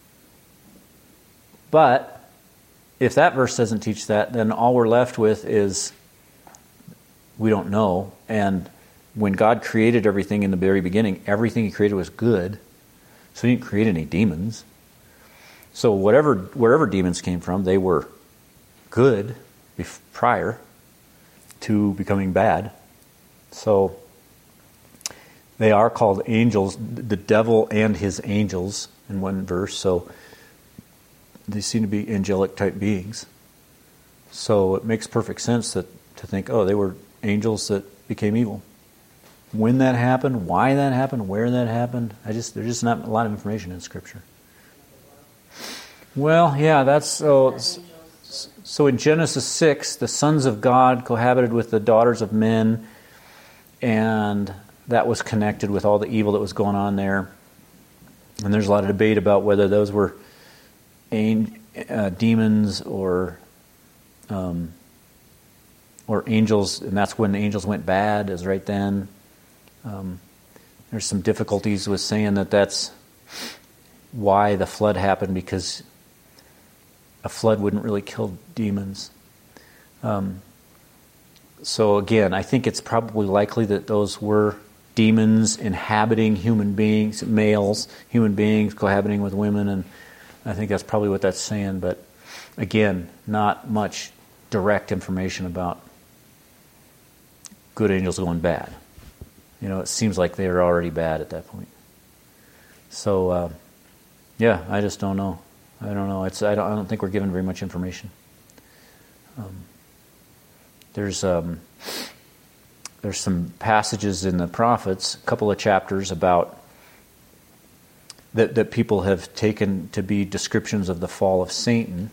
[SPEAKER 1] But if that verse doesn't teach that, then all we're left with is we don't know. And when God created everything in the very beginning, everything He created was good. So He didn't create any demons. So whatever wherever demons came from, they were good prior to becoming bad. So they are called angels, the devil and his angels in one verse. So they seem to be angelic type beings. So it makes perfect sense that to think, oh, they were angels that became evil. When that happened, why that happened, where that happened, I just there's just not a lot of information in Scripture. Well, yeah, that's so. So in Genesis six, the sons of God cohabited with the daughters of men, and that was connected with all the evil that was going on there. And there's a lot of debate about whether those were uh, demons or um, or angels, and that's when the angels went bad, is right then. Um, there's some difficulties with saying that that's why the flood happened, because a flood wouldn't really kill demons. Um, so again, I think it's probably likely that those were demons inhabiting human beings, males, human beings cohabiting with women, and I think that's probably what that's saying. But again, not much direct information about good angels going bad. You know, it seems like they were already bad at that point. So, uh, yeah, I just don't know. I don't know. It's I don't. I don't think we're given very much information. Um, there's um, there's some passages in the prophets, a couple of chapters about that that people have taken to be descriptions of the fall of Satan.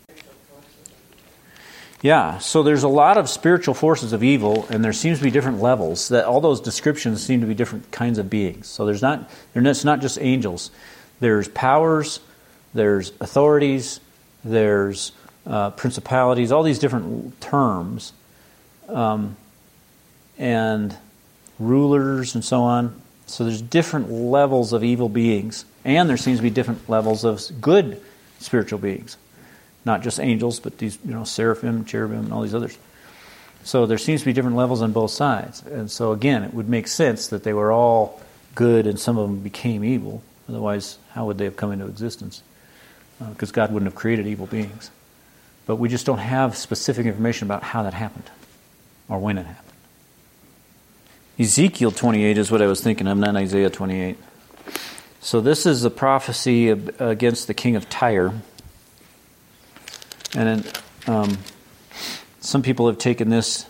[SPEAKER 1] Yeah, so there's a lot of spiritual forces of evil, and there seems to be different levels. That all those descriptions seem to be different kinds of beings. So there's not, it's not just angels. There's powers, there's authorities, there's uh, principalities, all these different terms, um, and rulers and so on. So there's different levels of evil beings, and there seems to be different levels of good spiritual beings. Not just angels, but these, you know, seraphim, cherubim, and all these others. So there seems to be different levels on both sides. And so again, it would make sense that they were all good and some of them became evil. Otherwise, how would they have come into existence? Because uh, God wouldn't have created evil beings. But we just don't have specific information about how that happened or when it happened. Ezekiel twenty-eight is what I was thinking of, not Isaiah twenty-eight. So this is a prophecy against the king of Tyre. And then, um, some people have taken this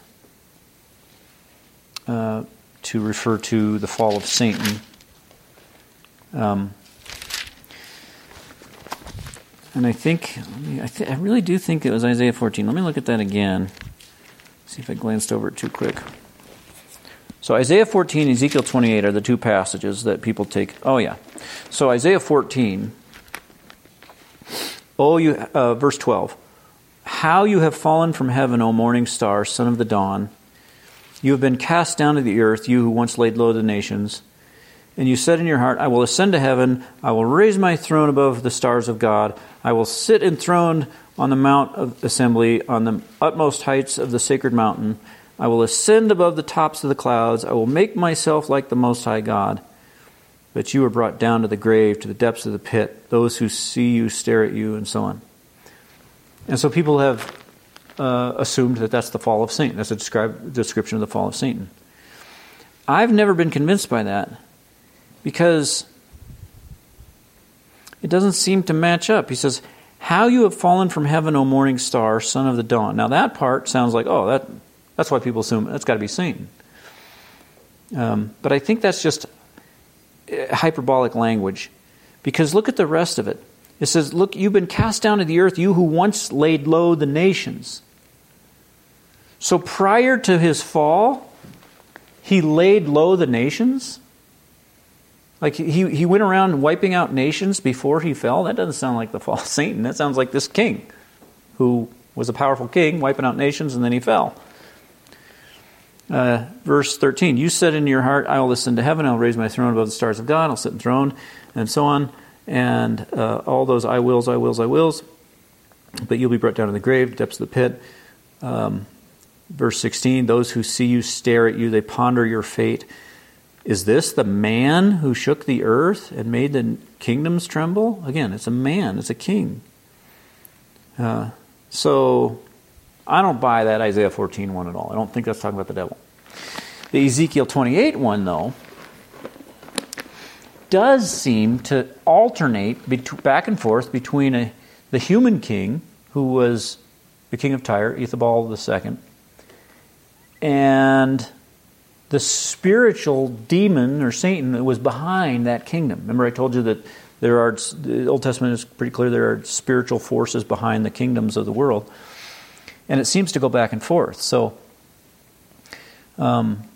[SPEAKER 1] uh, to refer to the fall of Satan. Um, and I think, I, th- I really do think it was Isaiah fourteen. Let me look at that again. See if I glanced over it too quick. So Isaiah fourteen and Ezekiel twenty-eight are the two passages that people take. Oh yeah. So Isaiah fourteen... Oh, you, uh, verse twelve. How you have fallen from heaven, O morning star, son of the dawn. You have been cast down to the earth, you who once laid low the nations. And you said in your heart, I will ascend to heaven. I will raise my throne above the stars of God. I will sit enthroned on the mount of assembly, on the utmost heights of the sacred mountain. I will ascend above the tops of the clouds. I will make myself like the Most High God. But you were brought down to the grave, to the depths of the pit. Those who see you stare at you, and so on. And so people have uh, assumed that that's the fall of Satan. That's a describe, description of the fall of Satan. I've never been convinced by that because it doesn't seem to match up. He says, how you have fallen from heaven, O morning star, son of the dawn. Now that part sounds like, oh, that that's why people assume that's got to be Satan. Um, but I think that's just hyperbolic language, because look at the rest of it. It says, look, you've been cast down to the earth, you who once laid low the nations. So prior to his fall, he laid low the nations? Like he, he went around wiping out nations before he fell? That doesn't sound like the fall of Satan. That sounds like this king who was a powerful king, wiping out nations, and then he fell. Uh, verse thirteen, you said in your heart, I will ascend to heaven, I will raise my throne above the stars of God, I'll sit enthroned, and so on. And uh, all those I wills, I wills, I wills. But you'll be brought down to the grave, depths of the pit. Um, verse sixteen, those who see you stare at you, they ponder your fate. Is this the man who shook the earth and made the kingdoms tremble? Again, it's a man, it's a king. Uh, so I don't buy that Isaiah fourteen one at all. I don't think that's talking about the devil. The Ezekiel twenty-eight one, though, does seem to alternate bet- back and forth between a, the human king, who was the king of Tyre, Ethobal the second, and the spiritual demon or Satan that was behind that kingdom. Remember I told you that there are, the Old Testament is pretty clear, there are spiritual forces behind the kingdoms of the world. And it seems to go back and forth. So, um,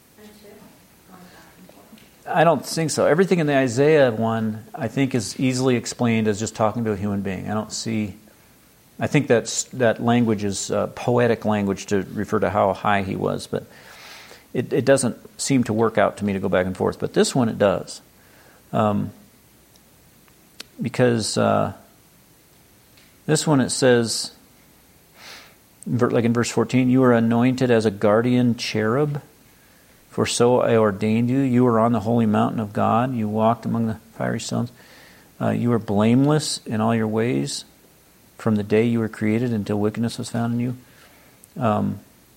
[SPEAKER 1] I don't think so. Everything in the Isaiah one, I think, is easily explained as just talking to a human being. I don't see... I think that's, that language is uh, poetic language to refer to how high he was, but it, it doesn't seem to work out to me to go back and forth. But this one, it does. Um, because uh, this one, it says... Like in verse fourteen, you are anointed as a guardian cherub, for so I ordained you. You were on the holy mountain of God. You walked among the fiery stones. Uh, you were blameless in all your ways from the day you were created until wickedness was found in you. Um,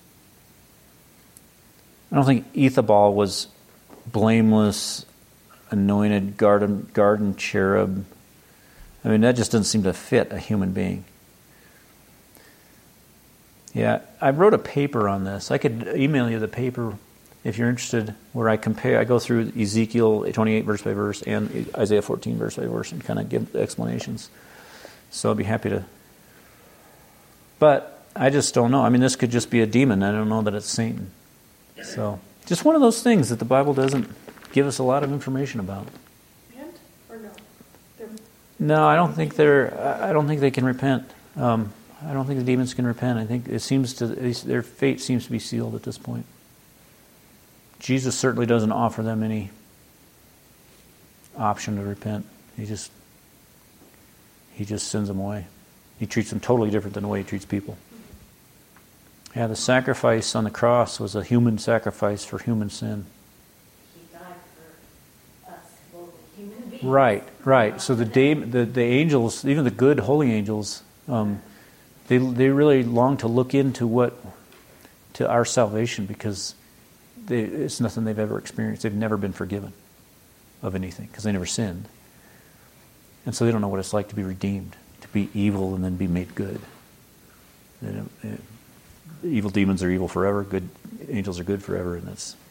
[SPEAKER 1] I don't think Ethobal was blameless, anointed garden, garden cherub. I mean, that just doesn't seem to fit a human being. Yeah, I wrote a paper on this. I could email you the paper if you're interested, where I compare, I go through Ezekiel twenty-eight verse by verse and Isaiah fourteen verse by verse and kind of give explanations. So I'd be happy to. But I just don't know. I mean, this could just be a demon. I don't know that it's Satan. So just one of those things that the Bible doesn't give us a lot of information about.
[SPEAKER 2] Repent or no? They're...
[SPEAKER 1] No, I don't think they're. I don't think they can repent. Um, I don't think the demons can repent. I think it seems to their fate seems to be sealed at this point. Jesus certainly doesn't offer them any option to repent. He just he just sends them away. He treats them totally different than the way he treats people. Yeah, the sacrifice on the cross was a human sacrifice for human sin.
[SPEAKER 2] He died for us, lowly human beings.
[SPEAKER 1] Right, right. So the da- the the angels, even the good holy angels, um, they they really long to look into what to our salvation, because they, it's nothing they've ever experienced. They've never been forgiven of anything because they never sinned, and so they don't know what it's like to be redeemed, to be evil and then be made good. They don't, they, evil demons are evil forever. Good angels are good forever, and that's